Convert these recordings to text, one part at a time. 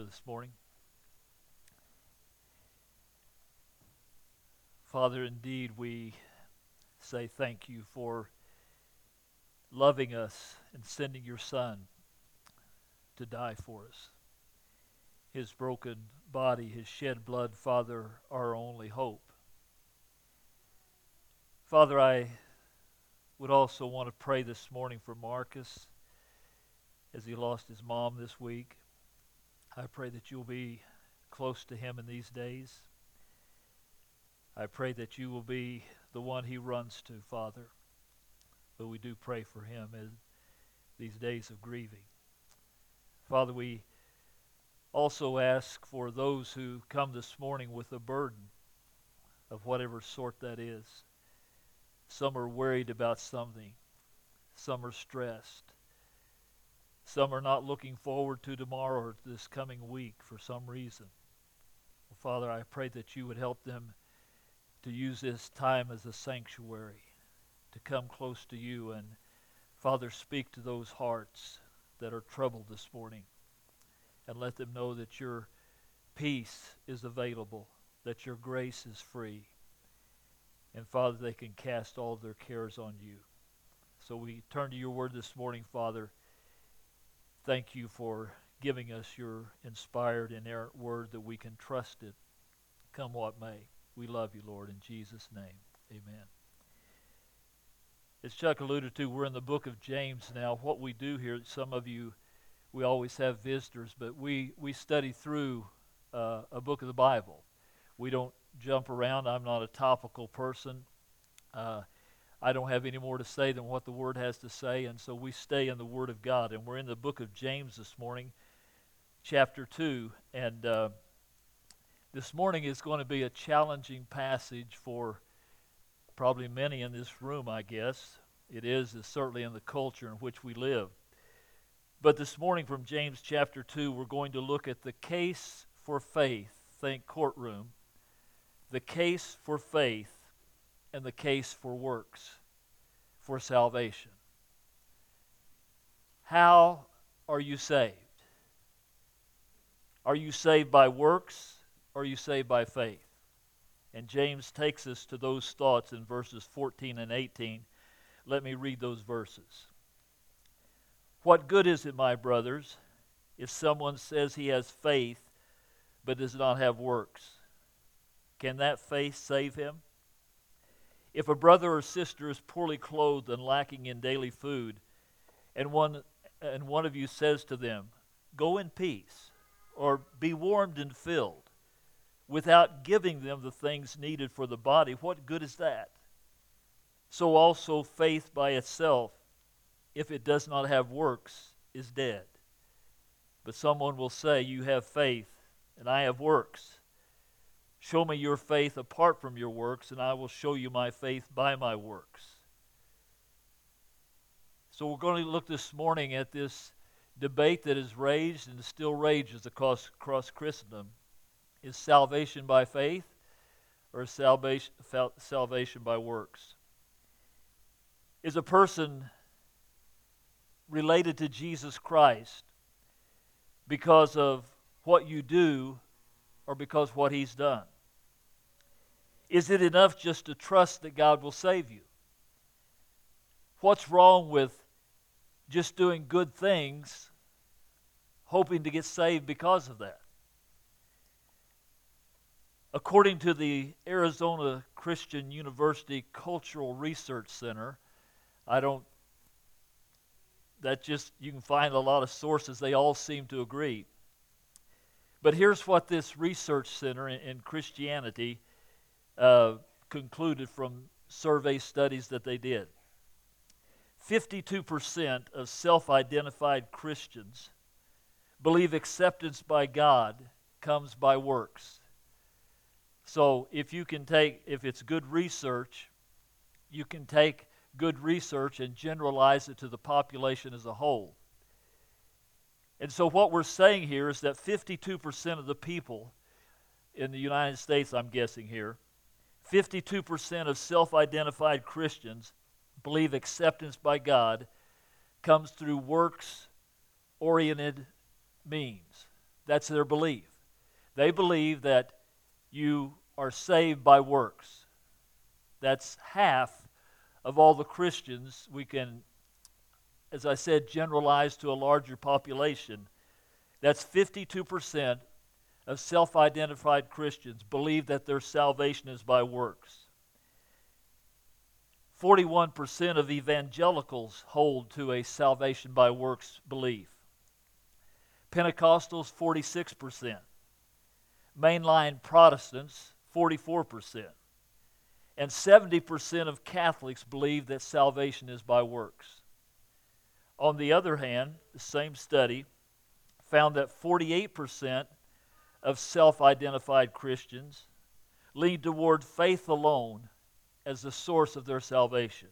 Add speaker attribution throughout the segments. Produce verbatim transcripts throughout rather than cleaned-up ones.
Speaker 1: This morning. Father, indeed, we say thank you for loving us and sending your Son to die for us. His broken body, his shed blood, Father, our only hope. Father, I would also want to pray this morning for Marcus as he lost his mom this week. I pray that you'll be close to him in these days. I pray that you will be the one he runs to, Father. But we do pray for him in these days of grieving. Father, we also ask for those who come this morning with a burden of whatever sort that is. Some are worried about something. Some are stressed. Some are not looking forward to tomorrow or this coming week for some reason. Well, Father, I pray that you would help them to use this time as a sanctuary, to come close to you and, Father, speak to those hearts that are troubled this morning and let them know that your peace is available, that your grace is free, and, Father, they can cast all their cares on you. So we turn to your word this morning, Father. Thank you for giving us your inspired, inerrant word that we can trust it, come what may. We love you, Lord, in Jesus' name. Amen. As Chuck alluded to, we're in the book of James now. What we do here, some of you, we always have visitors, but we, we study through uh, a book of the Bible. We don't jump around. I'm not a topical person. Uh, I don't have any more to say than what the Word has to say, and so we stay in the Word of God. And we're in the book of James this morning, chapter two, and uh, this morning is going to be a challenging passage for probably many in this room, I guess. It is, is certainly in the culture in which we live. But this morning from James chapter two, we're going to look at the case for faith, think courtroom, the case for faith, and the case for works, for salvation. How are you saved? Are you saved by works? Or are you saved by faith? And James takes us to those thoughts in verses fourteen and eighteen. Let me read those verses. What good is it, my brothers, if someone says he has faith but does not have works? Can that faith save him? If a brother or sister is poorly clothed and lacking in daily food, and one and one of you says to them, "Go in peace," or "Be warmed and filled," without giving them the things needed for the body, what good is that? So also faith by itself, if it does not have works, is dead. But someone will say, "You have faith, and I have works. Show me your faith apart from your works, and I will show you my faith by my works." So we're going to look this morning at this debate that is raged and still rages across, across Christendom. Is salvation by faith or is salvation, salvation by works? Is a person related to Jesus Christ because of what you do or because of what he's done? Is it enough just to trust that God will save you? What's wrong with just doing good things, hoping to get saved because of that? According to the Arizona Christian University Cultural Research Center, I don't, that just, you can find a lot of sources, they all seem to agree. But here's what this research center in, in Christianity uh, concluded from survey studies that they did. fifty-two percent of self-identified Christians believe acceptance by God comes by works. So if you can take, if it's good research, you can take good research and generalize it to the population as a whole. And so what we're saying here is that fifty-two percent of the people in the United States, I'm guessing here, fifty-two percent of self-identified Christians believe acceptance by God comes through works-oriented means. That's their belief. They believe that you are saved by works. That's half of all the Christians. We can, as I said, generalize to a larger population. That's fifty-two percent of self-identified Christians believe that their salvation is by works. forty-one percent of evangelicals hold to a salvation by works belief. Pentecostals, forty-six percent. Mainline Protestants, forty-four percent. And seventy percent of Catholics believe that salvation is by works. On the other hand, the same study found that forty-eight percent of self-identified Christians lean toward faith alone as the source of their salvation.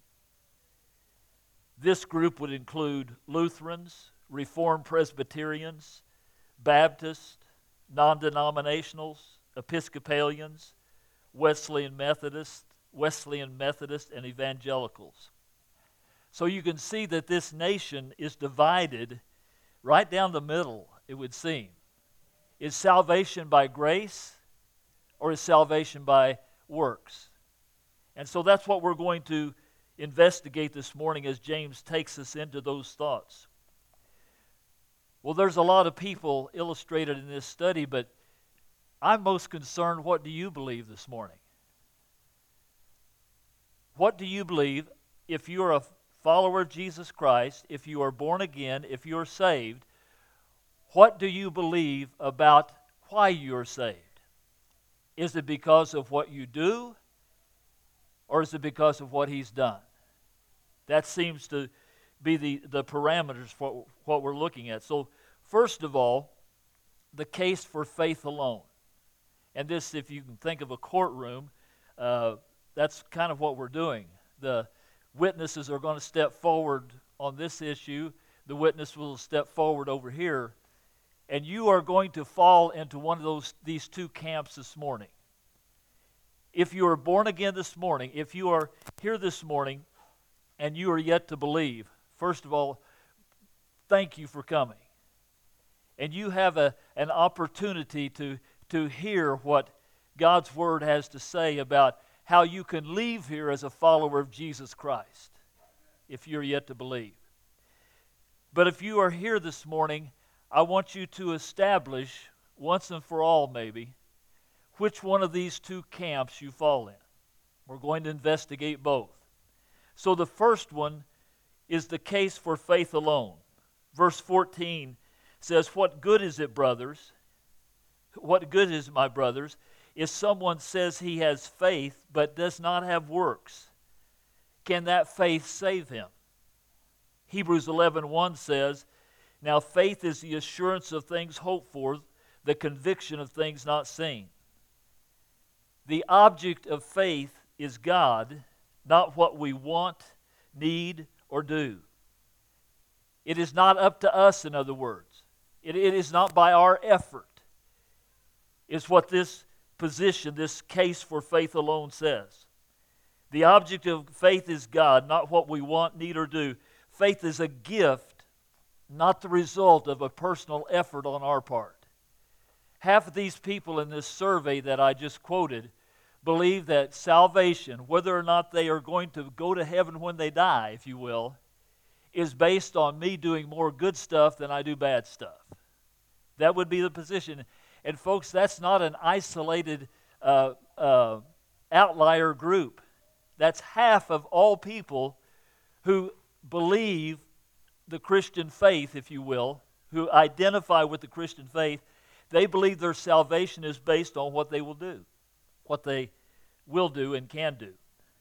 Speaker 1: This group would include Lutherans, Reformed Presbyterians, Baptists, non-denominationals, Episcopalians, Wesleyan Methodists, Wesleyan Methodists, and evangelicals. So you can see that this nation is divided right down the middle, it would seem. Is salvation by grace or is salvation by works? And so that's what we're going to investigate this morning as James takes us into those thoughts. Well, there's a lot of people illustrated in this study, but I'm most concerned, what do you believe this morning? What do you believe if you're a follower of Jesus Christ, if you are born again, if you're saved? What do you believe about why you're saved? Is it because of what you do, or is it because of what He's done? That seems to be the, the parameters for what we're looking at. So, first of all, the case for faith alone. And this, if you can think of a courtroom, uh, that's kind of what we're doing. The witnesses are going to step forward on this issue. The witness will step forward over here. And you are going to fall into one of those these two camps this morning. If you are born again this morning, if you are here this morning and you are yet to believe, first of all, thank you for coming. And you have a, an opportunity to, to hear what God's Word has to say about how you can leave here as a follower of Jesus Christ, if you're yet to believe. But if you are here this morning, I want you to establish, once and for all maybe, which one of these two camps you fall in. We're going to investigate both. So the first one is the case for faith alone. Verse fourteen says, "What good is it, brothers? What good is, my brothers, if someone says he has faith but does not have works? Can that faith save him?" Hebrews eleven one says, "Now faith is the assurance of things hoped for, the conviction of things not seen." The object of faith is God, not what we want, need, or do. It is not up to us, in other words. It, it is not by our effort. It's what this position, this case for faith alone says. The object of faith is God, not what we want, need, or do. Faith is a gift, not the result of a personal effort on our part. Half of these people in this survey that I just quoted believe that salvation, whether or not they are going to go to heaven when they die, if you will, is based on me doing more good stuff than I do bad stuff. That would be the position. And folks, that's not an isolated uh, uh, outlier group. That's half of all people who believe the Christian faith, if you will, who identify with the Christian faith. They believe their salvation is based on what they will do, what they will do and can do.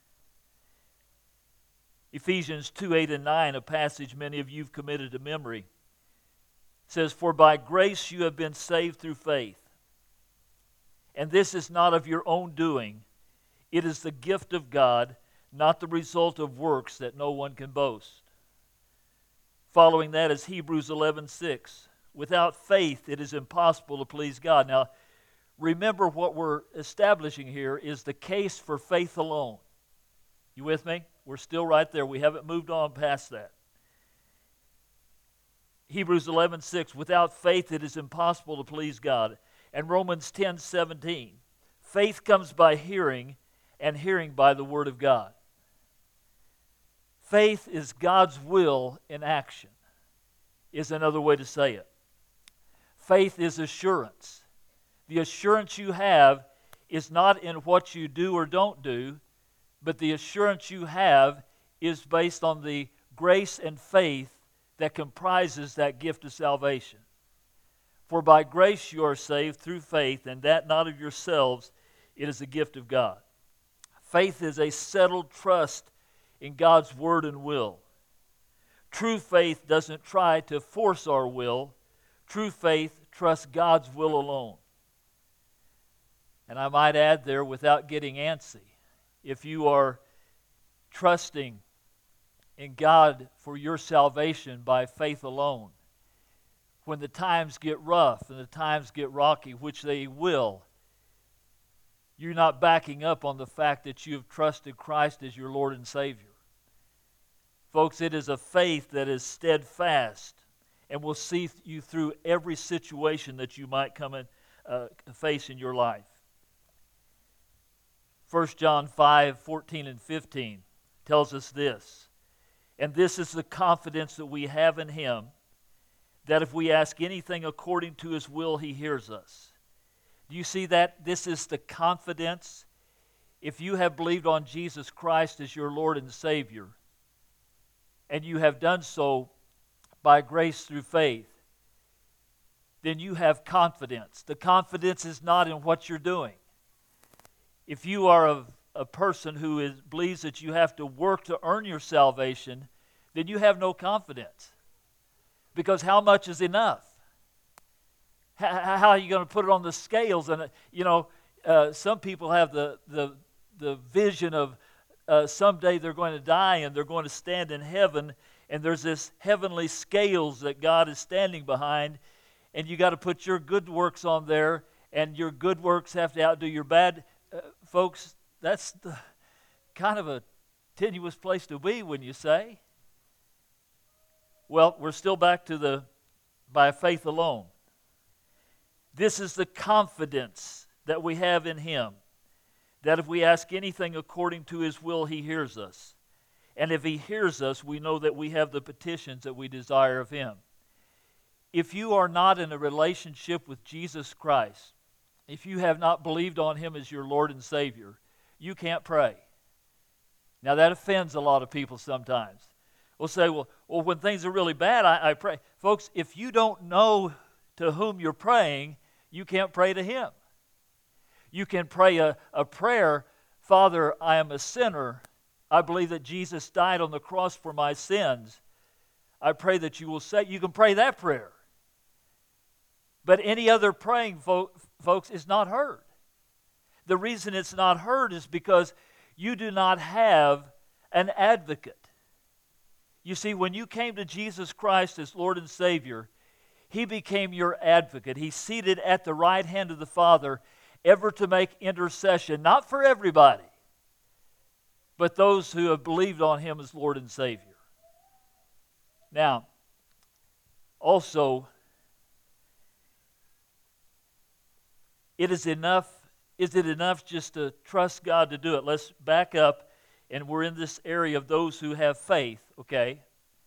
Speaker 1: Ephesians two, eight, and nine, a passage many of you have committed to memory, says, "For by grace you have been saved through faith. And this is not of your own doing. It is the gift of God, not the result of works, that no one can boast." Following that is Hebrews eleven six. "Without faith it is impossible to please God." Now, remember what we're establishing here is the case for faith alone. You with me? We're still right there. We haven't moved on past that. Hebrews eleven six, without faith it is impossible to please God. And Romans ten seventeen, faith comes by hearing, and hearing by the Word of God. Faith is God's will in action, is another way to say it. Faith is assurance. The assurance you have is not in what you do or don't do, but the assurance you have is based on the grace and faith that comprises that gift of salvation. For by grace you are saved through faith, and that not of yourselves, it is a gift of God. Faith is a settled trust in God's word and will. True faith doesn't try to force our will. True faith trusts God's will alone. And I might add there, without getting antsy, if you are trusting in God for your salvation by faith alone, when the times get rough and the times get rocky, which they will, you're not backing up on the fact that you've trusted Christ as your Lord and Savior. Folks, it is a faith that is steadfast and will see you through every situation that you might come and uh, face in your life. First John five fourteen and fifteen tells us this, and this is the confidence that we have in Him, that if we ask anything according to His will, He hears us. Do you see that? This is the confidence. If you have believed on Jesus Christ as your Lord and Savior, and you have done so by grace through faith, then you have confidence. The confidence is not in what you're doing. If you are a, a person who is, believes that you have to work to earn your salvation, then you have no confidence. Because how much is enough? How, how are you going to put it on the scales? And, uh, you know, uh, some people have the, the, the vision of uh, someday they're going to die and they're going to stand in heaven, and there's this heavenly scales that God is standing behind, and you got to put your good works on there, and your good works have to outdo your bad. Uh, folks, that's the kind of a tenuous place to be, wouldn't you say? Well, we're still back to the by faith alone. This is the confidence that we have in Him, that if we ask anything according to His will, He hears us. And if He hears us, we know that we have the petitions that we desire of Him. If you are not in a relationship with Jesus Christ, if you have not believed on Him as your Lord and Savior, you can't pray. Now that offends a lot of people sometimes. We'll say, well, well when things are really bad, I, I pray. Folks, if you don't know to whom you're praying, you can't pray to Him. You can pray a, a prayer, Father, I am a sinner. I believe that Jesus died on the cross for my sins. I pray that you will say, you can pray that prayer. But any other praying, fo- folks, is not heard. The reason it's not heard is because you do not have an advocate. You see, when you came to Jesus Christ as Lord and Savior, He became your advocate. He's seated at the right hand of the Father, ever to make intercession, not for everybody, but those who have believed on Him as Lord and Savior. Now, also, it is enough, is it enough just to trust God to do it? Let's back up, and we're in this area of those who have faith, okay?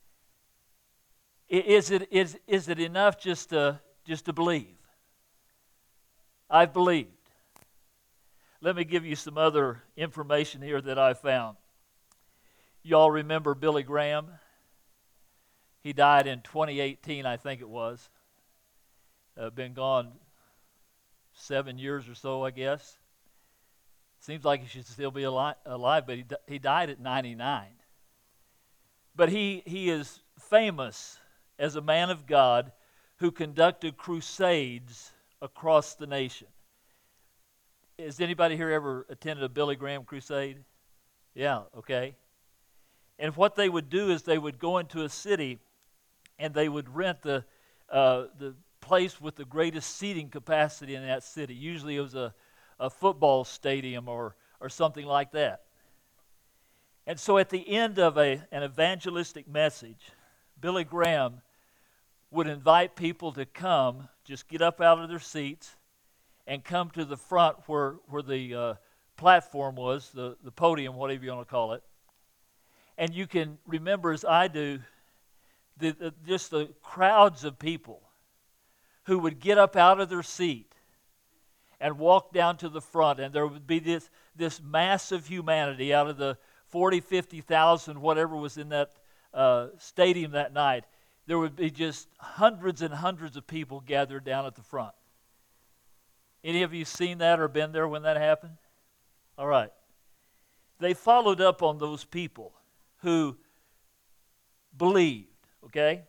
Speaker 1: Is it, is, is it enough just to, just to believe? I've believed. Let me give you some other information here that I found. Y'all remember Billy Graham? He died in twenty eighteen, I think it was. Uh, been gone seven years or so, I guess. Seems like he should still be alive, alive but he, he died at ninety-nine. But he, he is famous as a man of God who conducted crusades across the nation. Has anybody here ever attended a Billy Graham crusade? Yeah, okay. And what they would do is they would go into a city and they would rent the uh, the place with the greatest seating capacity in that city. Usually it was a, a football stadium or, or something like that. And so at the end of a, an evangelistic message, Billy Graham would invite people to come, just get up out of their seats, and come to the front where, where the uh, platform was, the, the podium, whatever you want to call it. And you can remember, as I do, the, the, just the crowds of people who would get up out of their seat and walk down to the front, and there would be this, this mass of humanity out of the forty, fifty thousand, whatever was in that uh, stadium that night. There would be just hundreds and hundreds of people gathered down at the front. Any of you seen that or been there when that happened? All right. They followed up on those people who believed, okay?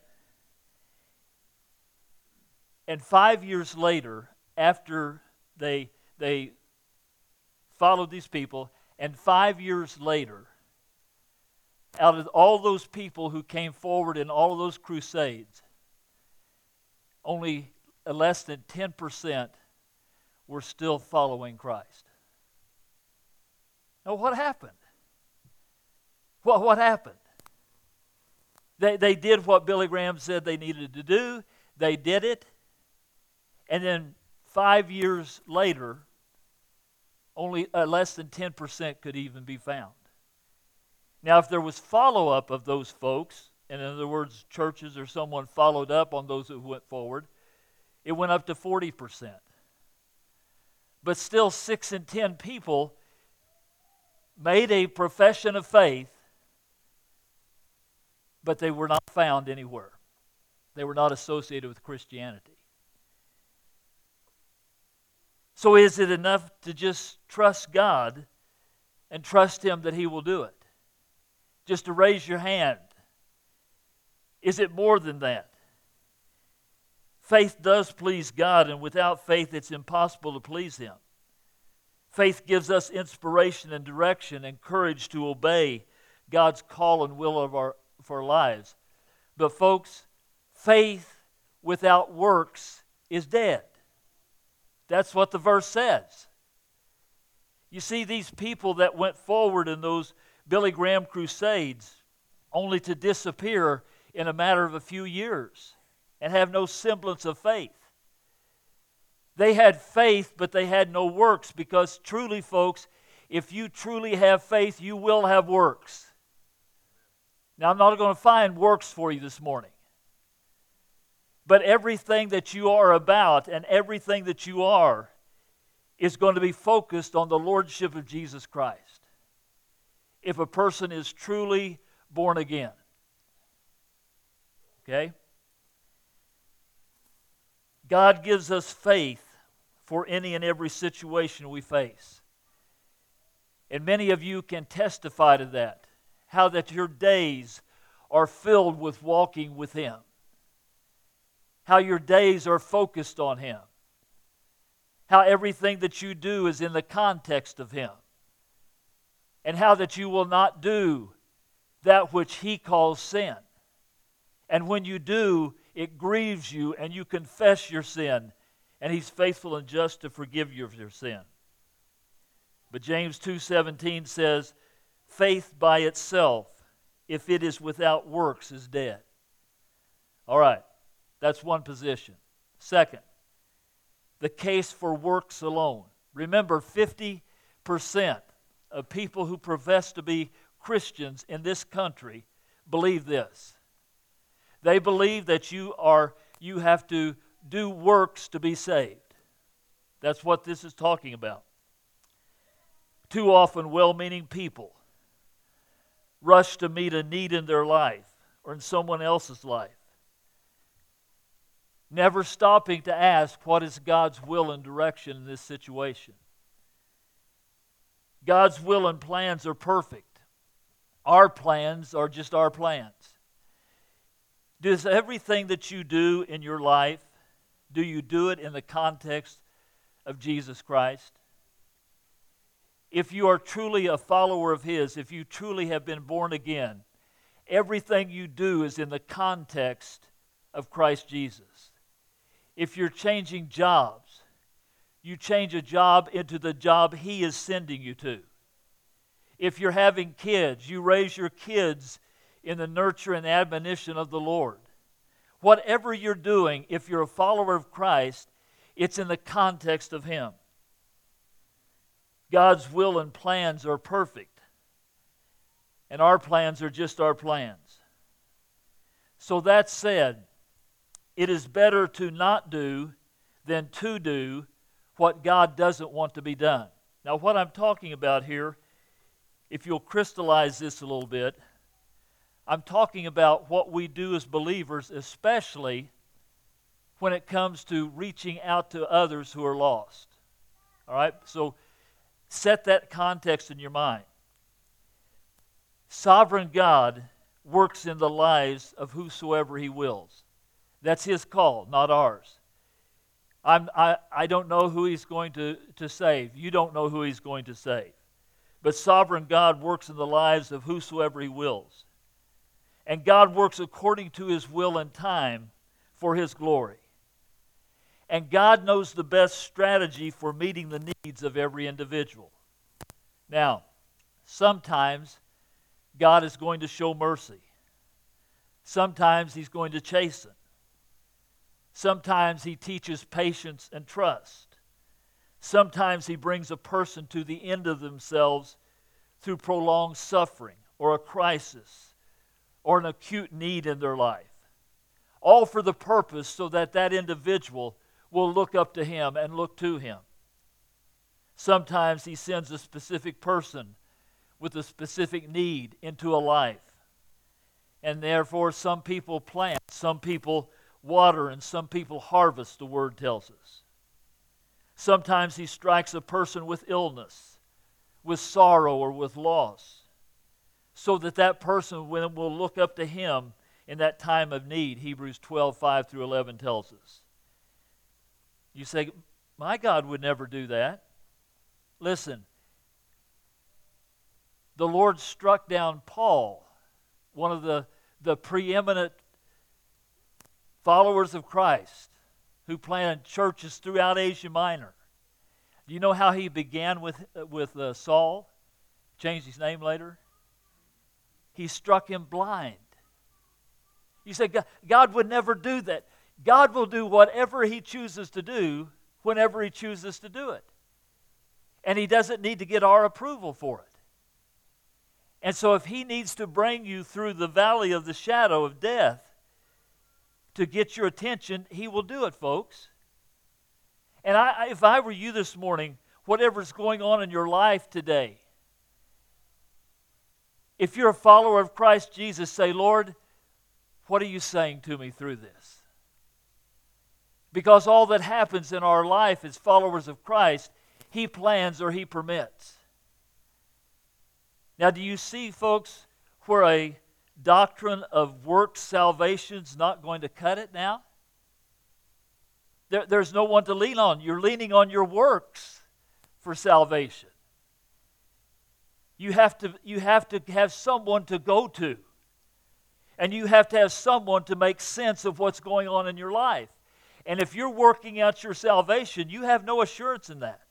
Speaker 1: And five years later, after they they followed these people, and five years later, out of all those people who came forward in all of those crusades, only less than ten percent were still following Christ. Now, what happened? What, what happened? They, they did what Billy Graham said they needed to do. They did it. And then five years later, only uh, less than ten percent could even be found. Now, if there was follow-up of those folks, and in other words, churches or someone followed up on those who went forward, it went up to forty percent. But still, six in ten people made a profession of faith, but they were not found anywhere. They were not associated with Christianity. So is it enough to just trust God and trust Him that He will do it? Just to raise your hand? Is it more than that? Faith does please God, and without faith it's impossible to please Him. Faith gives us inspiration and direction and courage to obey God's call and will of our, of our lives. But folks, faith without works is dead. That's what the verse says. You see, these people that went forward in those Billy Graham crusades only to disappear in a matter of a few years and have no semblance of faith. They had faith, but they had no works, because truly, folks, if you truly have faith, you will have works. Now, I'm not going to find works for you this morning. But everything that you are about and everything that you are is going to be focused on the lordship of Jesus Christ. If a person is truly born again. Okay? God gives us faith for any and every situation we face. And many of you can testify to that. How that your days are filled with walking with Him. How your days are focused on Him. How everything that you do is in the context of Him. And how that you will not do that which He calls sin. And when you do, it grieves you and you confess your sin. And He's faithful and just to forgive you of your sin. But James two seventeen says, faith by itself, if it is without works, is dead. All right. That's one position. Second, the case for works alone. Remember, fifty percent of people who profess to be Christians in this country believe this. They believe that you are you have to do works to be saved. That's what this is talking about. Too often, well-meaning people rush to meet a need in their life or in someone else's life, never stopping to ask, what is God's will and direction in this situation? God's will and plans are perfect. Our plans are just our plans. Does everything that you do in your life, do you do it in the context of Jesus Christ? If you are truly a follower of His, if you truly have been born again, everything you do is in the context of Christ Jesus. If you're changing jobs, you change a job into the job He is sending you to. If you're having kids, you raise your kids in the nurture and admonition of the Lord. whatever you're doing, if you're a follower of Christ, it's in the context of Him. God's will and plans are perfect, and our plans are just our plans. So that said, it is better to not do than to do what God doesn't want to be done. Now, what I'm talking about here, if you'll crystallize this a little bit, I'm talking about what we do as believers, especially when it comes to reaching out to others who are lost. All right? So set that context in your mind. Sovereign God works in the lives of whosoever He wills. That's His call, not ours. I'm, I, I don't know who He's going to, to save. You don't know who He's going to save. But sovereign God works in the lives of whosoever He wills. And God works according to His will and time for His glory. And God knows the best strategy for meeting the needs of every individual. Now, sometimes God is going to show mercy. Sometimes He's going to chasten. Sometimes He teaches patience and trust. Sometimes He brings a person to the end of themselves through prolonged suffering or a crisis or an acute need in their life. All for the purpose so that that individual will look up to Him and look to Him. Sometimes He sends a specific person with a specific need into a life. And therefore some people plant, some people water, and some people harvest, the Word tells us. Sometimes He strikes a person with illness, with sorrow, or with loss, so that that person will look up to Him in that time of need. Hebrews twelve, five through eleven tells us. You say, my God would never do that. Listen, the Lord struck down Paul, one of the, the preeminent followers of Christ, who planted churches throughout Asia Minor. Do you know how he began with, with uh, Saul? Changed his name later. He struck him blind. You say, God, God would never do that. God will do whatever He chooses to do whenever He chooses to do it. And He doesn't need to get our approval for it. And so if He needs to bring you through the valley of the shadow of death to get your attention, He will do it, folks. And I, if I were you this morning, whatever's going on in your life today, if you're a follower of Christ Jesus, say, Lord, what are you saying to me through this? Because all that happens in our life as followers of Christ, He plans or He permits. Now, do you see, folks, where a doctrine of works salvation is not going to cut it now? There, there's no one to lean on. You're leaning on your works for salvation. You have to, you have to have someone to go to. And you have to have someone to make sense of what's going on in your life. And if you're working out your salvation, you have no assurance in that.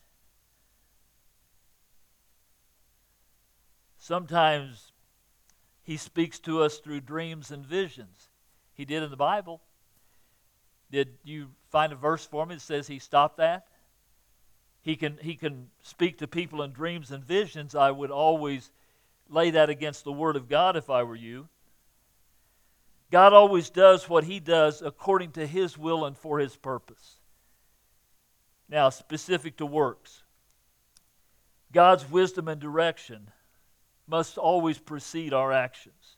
Speaker 1: Sometimes He speaks to us through dreams and visions. He did in the Bible. Did you find a verse for me that says He stopped that? He can, he can speak to people in dreams and visions. I would always lay that against the Word of God if I were you. God always does what He does according to His will and for His purpose. Now, specific to works. God's wisdom and direction must always precede our actions.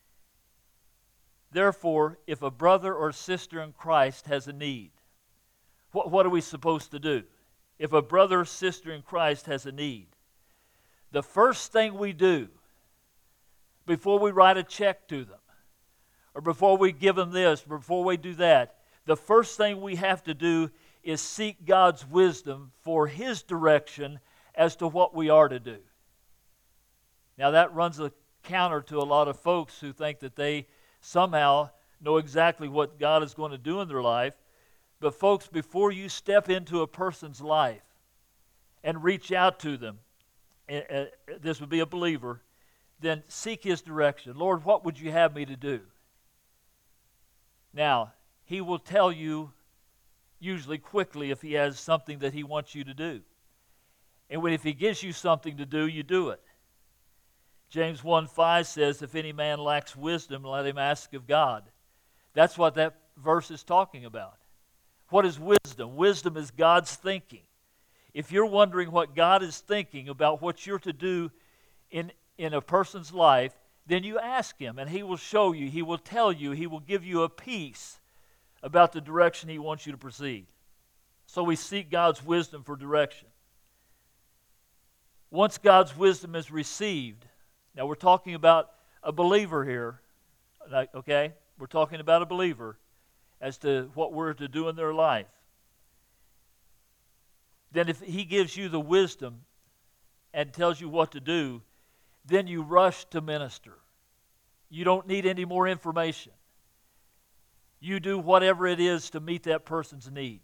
Speaker 1: Therefore, if a brother or sister in Christ has a need, what, what are we supposed to do? If a brother or sister in Christ has a need, the first thing we do before we write a check to them, or before we give them this, before we do that, the first thing we have to do is seek God's wisdom for His direction as to what we are to do. Now that runs a counter to a lot of folks who think that they somehow know exactly what God is going to do in their life. But folks, before you step into a person's life and reach out to them, uh, this would be a believer, then seek His direction. Lord, what would you have me to do? Now, he will tell you usually quickly if he has something that he wants you to do. And when, if he gives you something to do, you do it. James one five says, if any man lacks wisdom, let him ask of God. That's what that verse is talking about. What is wisdom? Wisdom is God's thinking. If you're wondering what God is thinking about what you're to do in, in a person's life, then you ask him, and he will show you, he will tell you, he will give you a peace about the direction he wants you to proceed. So we seek God's wisdom for direction. Once God's wisdom is received, now we're talking about a believer here, okay? We're talking about a believer as to what we're to do in their life. Then if he gives you the wisdom and tells you what to do, then you rush to minister. You don't need any more information. You do whatever it is to meet that person's need.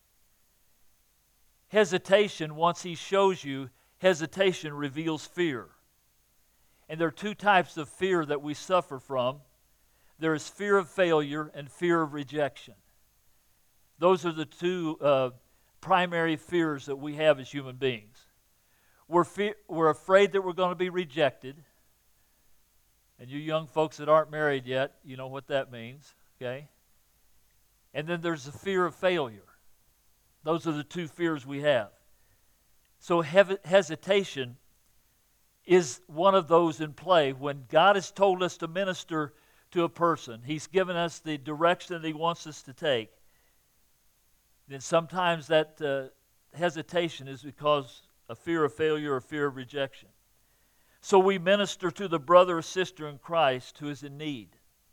Speaker 1: Hesitation, once he shows you, hesitation reveals fear. And there are two types of fear that we suffer from. There is fear of failure and fear of rejection. Those are the two uh, primary fears that we have as human beings. We're, fe- we're afraid that we're going to be rejected. And you young folks that aren't married yet, you know what that means, okay? And then there's the fear of failure. Those are the two fears we have. So he- hesitation is one of those in play. When God has told us to minister to a person, He's given us the direction that He wants us to take, then sometimes that uh, hesitation is because of fear of failure or fear of rejection. So we minister to the brother or sister in Christ who is in need.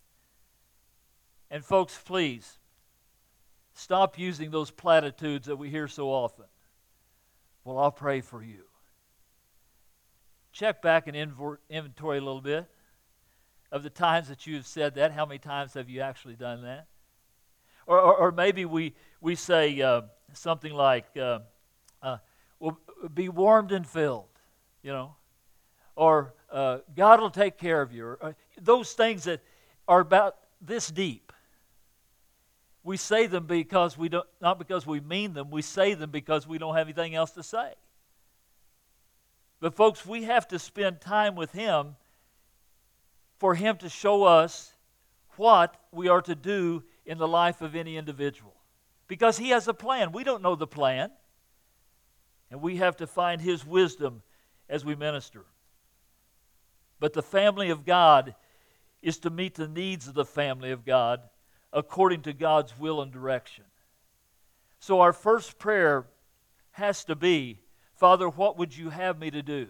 Speaker 1: And folks, please, stop using those platitudes that we hear so often. Well, I'll pray for you. Check back and inventory a little bit of the times that you've said that. How many times have you actually done that? Or, or, or maybe we, we say uh, something like, uh, uh, well, be warmed and filled, you know. Or uh, God will take care of you. Or, uh, those things that are about this deep. We say them because we don't, not because we mean them. We say them because we don't have anything else to say. But folks, we have to spend time with Him for Him to show us what we are to do in the life of any individual. Because He has a plan. We don't know the plan. And we have to find His wisdom as we minister. But the family of God is to meet the needs of the family of God according to God's will and direction. So our first prayer has to be, Father, what would you have me to do?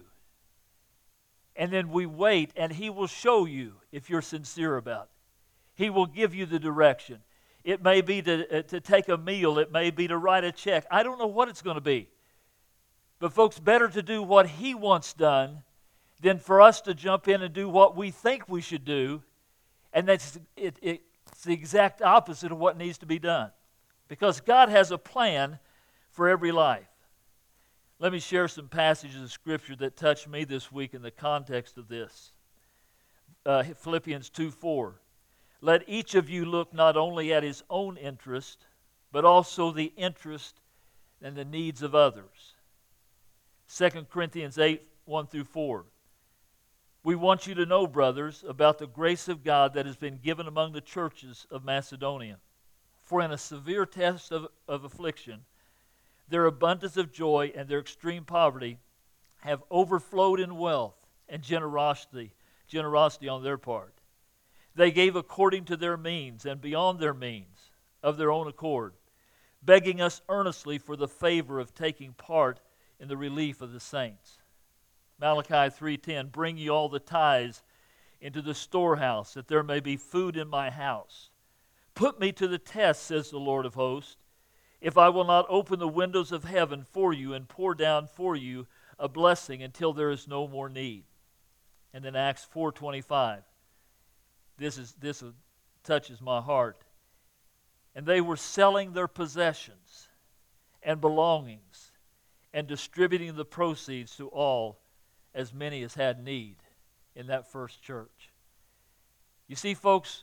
Speaker 1: And then we wait, and He will show you if you're sincere about it. He will give you the direction. It may be to, uh, to take a meal. It may be to write a check. I don't know what it's going to be. But folks, better to do what He wants done than for us to jump in and do what we think we should do, and that's it, it, it's the exact opposite of what needs to be done. Because God has a plan for every life. Let me share some passages of Scripture that touched me this week in the context of this. Uh, Philippians two four. Let each of you look not only at his own interest, but also the interest and the needs of others. Second Corinthians eight one through four. We want you to know, brothers, about the grace of God that has been given among the churches of Macedonia. For in a severe test of, of affliction, their abundance of joy and their extreme poverty have overflowed in wealth and generosity, generosity on their part. They gave according to their means and beyond their means of their own accord, begging us earnestly for the favor of taking part in the relief of the saints. Malachi three ten, bring ye all the tithes into the storehouse, that there may be food in my house. Put me to the test, says the Lord of hosts, if I will not open the windows of heaven for you and pour down for you a blessing until there is no more need. And then Acts four twenty-five. This is this touches my heart. And they were selling their possessions and belongings and distributing the proceeds to all as many as had need in that first church. You see, folks,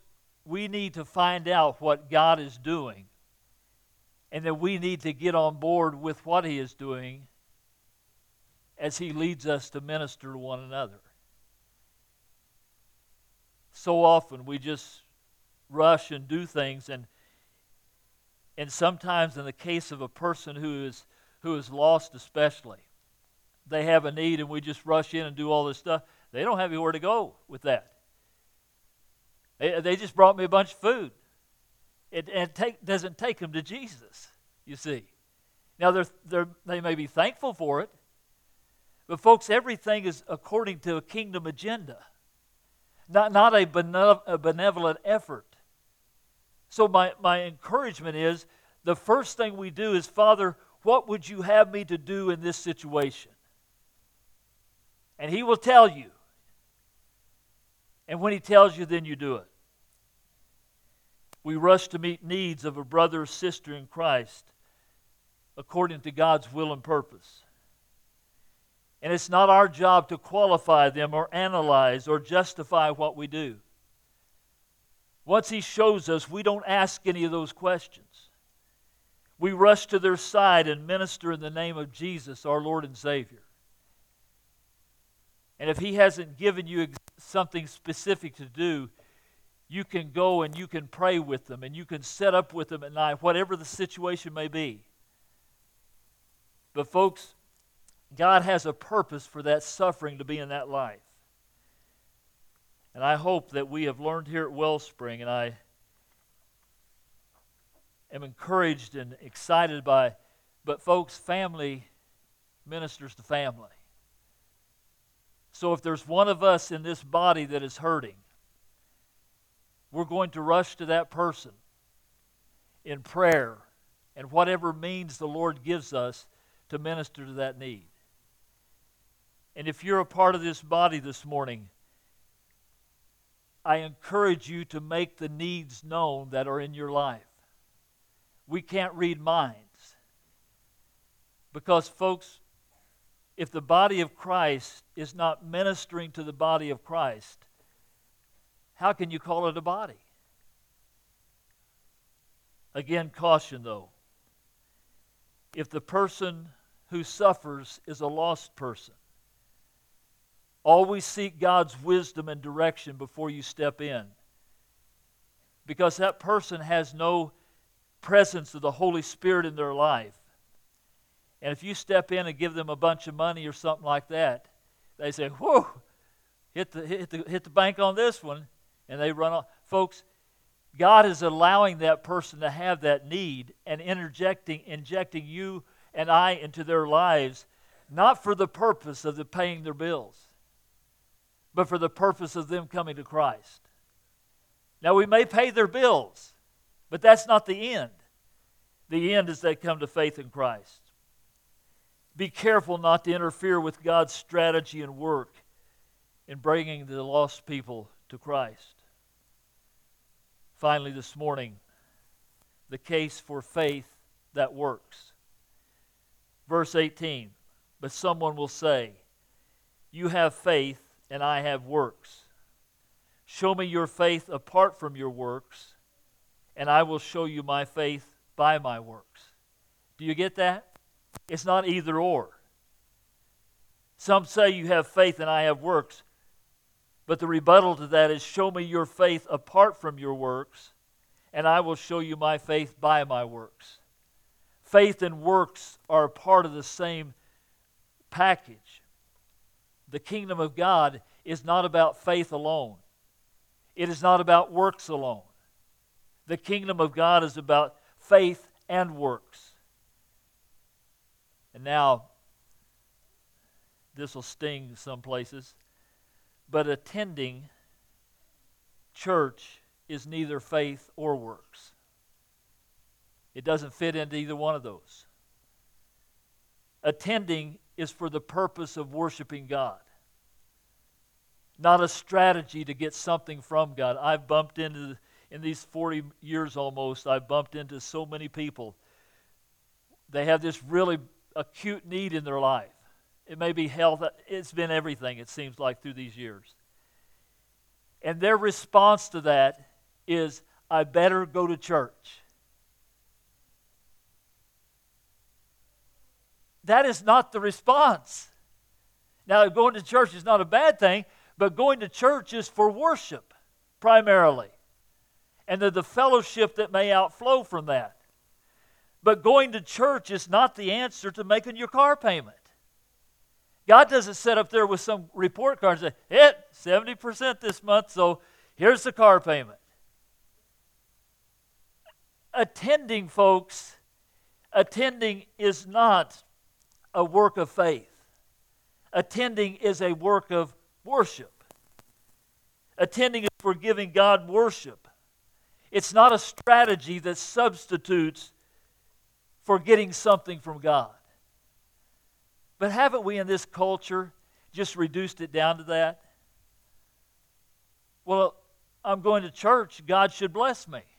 Speaker 1: we need to find out what God is doing, and that we need to get on board with what He is doing as He leads us to minister to one another. So often we just rush and do things, and and sometimes in the case of a person who is who is lost especially, they have a need and we just rush in and do all this stuff. They don't have anywhere to go with that. They, they just brought me a bunch of food. It, it take, doesn't take them to Jesus, you see. Now, they're, they're, they may be thankful for it, but folks, everything is according to a kingdom agenda, not, not a, benev- a benevolent effort. So my, my encouragement is, the first thing we do is, Father, what would you have me to do in this situation? And He will tell you. And when He tells you, then you do it. We rush to meet needs of a brother or sister in Christ according to God's will and purpose. And it's not our job to qualify them or analyze or justify what we do. Once He shows us, we don't ask any of those questions. We rush to their side and minister in the name of Jesus, our Lord and Savior. And if He hasn't given you something specific to do, you can go and you can pray with them and you can set up with them at night, whatever the situation may be. But folks, God has a purpose for that suffering to be in that life. And I hope that we have learned here at Wellspring, and I am encouraged and excited by, but folks, family ministers to family. So if there's one of us in this body that is hurting, we're going to rush to that person in prayer and whatever means the Lord gives us to minister to that need. And if you're a part of this body this morning, I encourage you to make the needs known that are in your life. We can't read minds. Because, folks, if the body of Christ is not ministering to the body of Christ, how can you call it a body? Again, caution though. If the person who suffers is a lost person, always seek God's wisdom and direction before you step in. Because that person has no presence of the Holy Spirit in their life. And if you step in and give them a bunch of money or something like that, they say, whoa, hit the, hit the, hit the bank on this one, and they run off. Folks, God is allowing that person to have that need and interjecting, injecting you and I into their lives, not for the purpose of the paying their bills, but for the purpose of them coming to Christ. Now, we may pay their bills, but that's not the end. The end is they come to faith in Christ. Be careful not to interfere with God's strategy and work in bringing the lost people to Christ. Finally, this morning, the case for faith that works. Verse eighteen, but someone will say, you have faith and I have works. Show me your faith apart from your works, and I will show you my faith by my works. Do you get that? It's not either or. Some say you have faith and I have works, but the rebuttal to that is, show me your faith apart from your works, and I will show you my faith by my works. Faith and works are a part of the same package. The kingdom of God is not about faith alone. It is not about works alone. The kingdom of God is about faith and works. And now, this will sting some places, but attending church is neither faith or works. It doesn't fit into either one of those. Attending is for the purpose of worshiping God, not a strategy to get something from God. I've bumped into, in these forty years almost, I've bumped into so many people. They have this really acute need in their life. It may be health. It's been everything, it seems like, through these years. And their response to that is, I better go to church. That is not the response. Now, going to church is not a bad thing, but going to church is for worship, primarily. And the, the fellowship that may outflow from that. But going to church is not the answer to making your car payment. God doesn't sit up there with some report card and say, hit seventy percent this month, so here's the car payment. Attending, folks, attending is not a work of faith. Attending is a work of worship. Attending is for giving God worship. It's not a strategy that substitutes for getting something from God. But haven't we in this culture just reduced it down to that? Well, I'm going to church, God should bless me.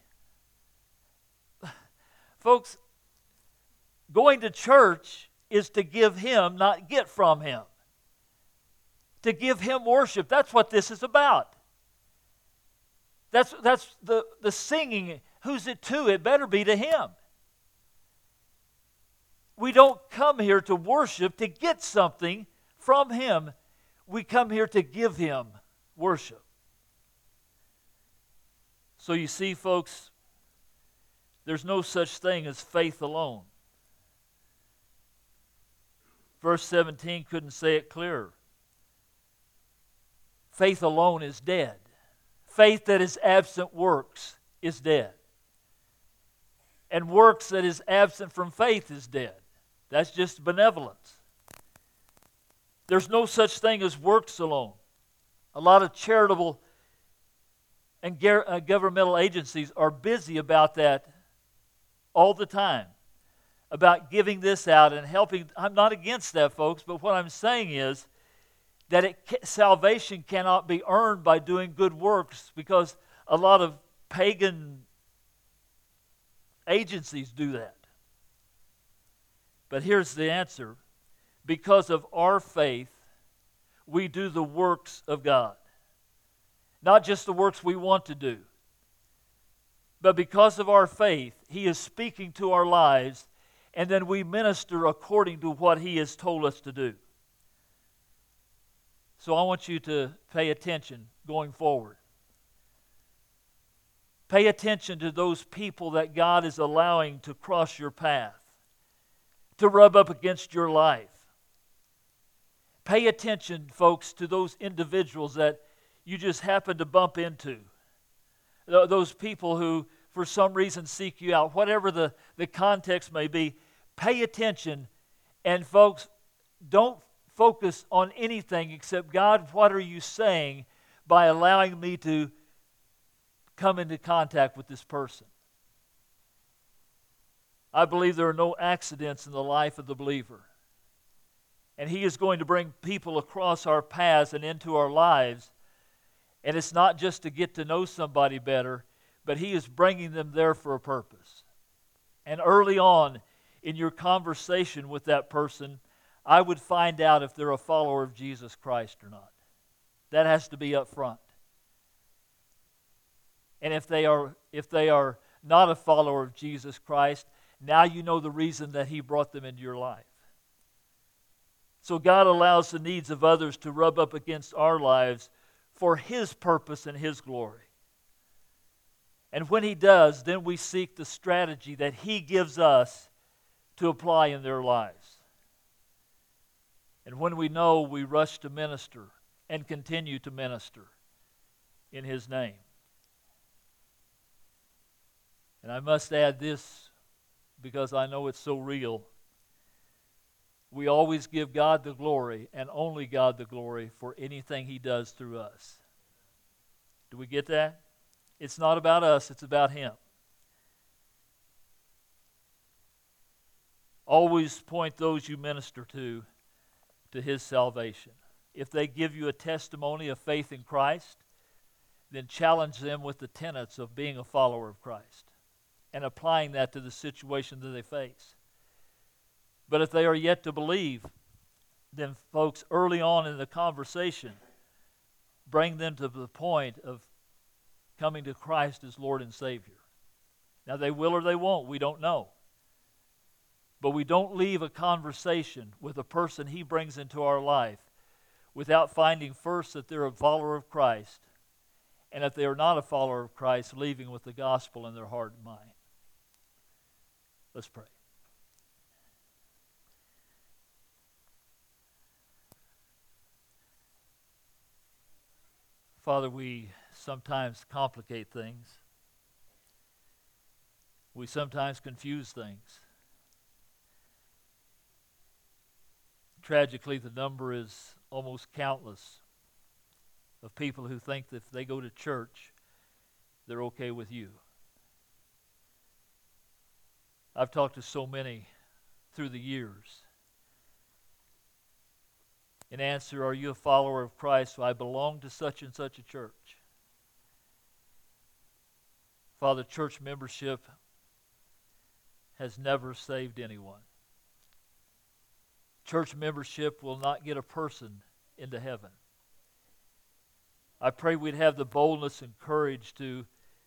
Speaker 1: Folks, going to church is to give Him, not get from Him. To give Him worship. That's what this is about. That's, that's the, the singing. Who's it to? It better be to Him. We don't come here to worship to get something from Him. We come here to give Him worship. So you see, folks, there's no such thing as faith alone. Verse seventeen couldn't say it clearer. Faith alone is dead. Faith that is absent works is dead. And works that is absent from faith is dead. That's just benevolence. There's no such thing as works alone. A lot of charitable and governmental agencies are busy about that all the time, about giving this out and helping. I'm not against that, folks, but what I'm saying is that it, salvation cannot be earned by doing good works, because a lot of pagan agencies do that. But here's the answer. Because of our faith, we do the works of God. Not just the works we want to do. But because of our faith, He is speaking to our lives, and then we minister according to what He has told us to do. So I want you to pay attention going forward. Pay attention to those people that God is allowing to cross your path, to rub up against your life. Pay attention, folks, to those individuals that you just happen to bump into. Those people who, for some reason, seek you out. Whatever the, the context may be, pay attention. And, folks, don't focus on anything except, God, what are you saying by allowing me to come into contact with this person? I believe there are no accidents in the life of the believer. And He is going to bring people across our paths and into our lives. And it's not just to get to know somebody better, but He is bringing them there for a purpose. And early on in your conversation with that person, I would find out if they're a follower of Jesus Christ or not. That has to be up front. And if they are, if they are not a follower of Jesus Christ, now you know the reason that He brought them into your life. So God allows the needs of others to rub up against our lives for His purpose and His glory. And when He does, then we seek the strategy that He gives us to apply in their lives. And when we know, we rush to minister and continue to minister in His name. And I must add this, because I know it's so real. We always give God the glory, and only God the glory, for anything He does through us. Do we get that? It's not about us, it's about Him. Always point those you minister to to His salvation. If they give you a testimony of faith in Christ, then challenge them with the tenets of being a follower of Christ and applying that to the situation that they face. But if they are yet to believe, then folks, early on in the conversation, bring them to the point of coming to Christ as Lord and Savior. Now, they will or they won't. We don't know. But we don't leave a conversation with a person He brings into our life without finding first that they're a follower of Christ, and if they are not a follower of Christ, leaving with the gospel in their heart and mind. Let's pray. Father, we sometimes complicate things. We sometimes confuse things. Tragically, the number is almost countless of people who think that if they go to church, they're okay with you. I've talked to so many through the years. In answer, are you a follower of Christ? So I belong to such and such a church. Father, church membership has never saved anyone. Church membership will not get a person into heaven. I pray we'd have the boldness and courage to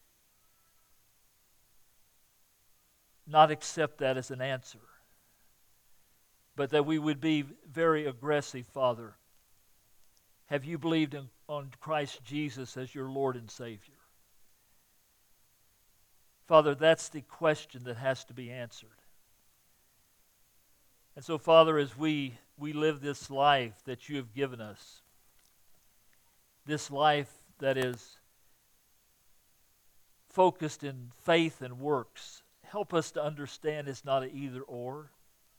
Speaker 1: not accept that as an answer, but that we would be very aggressive, Father. Have you believed in, on Christ Jesus as your Lord and Savior? Father, that's the question that has to be answered. And so, Father, as we, we live this life that you have given us, this life that is focused in faith and works, help us to understand it's not an either or.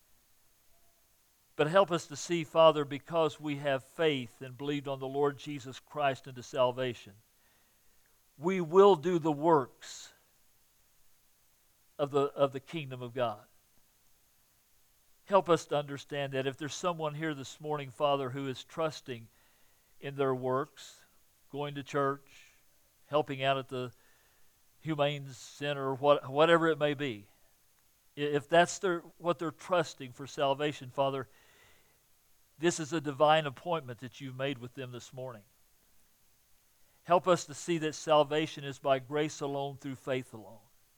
Speaker 1: But help us to see, Father, because we have faith and believed on the Lord Jesus Christ unto salvation, we will do the works of the, of the kingdom of God. Help us to understand that if there's someone here this morning, Father, who is trusting in their works, going to church, helping out at the Humane Center, what, whatever it may be, if that's their, what they're trusting for salvation, Father, this is a divine appointment that you've made with them this morning. Help us to see that salvation is by grace alone, through faith alone.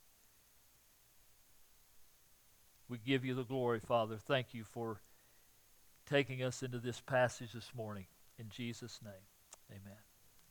Speaker 1: We give you the glory, Father. Thank you for taking us into this passage this morning. In Jesus' name, amen.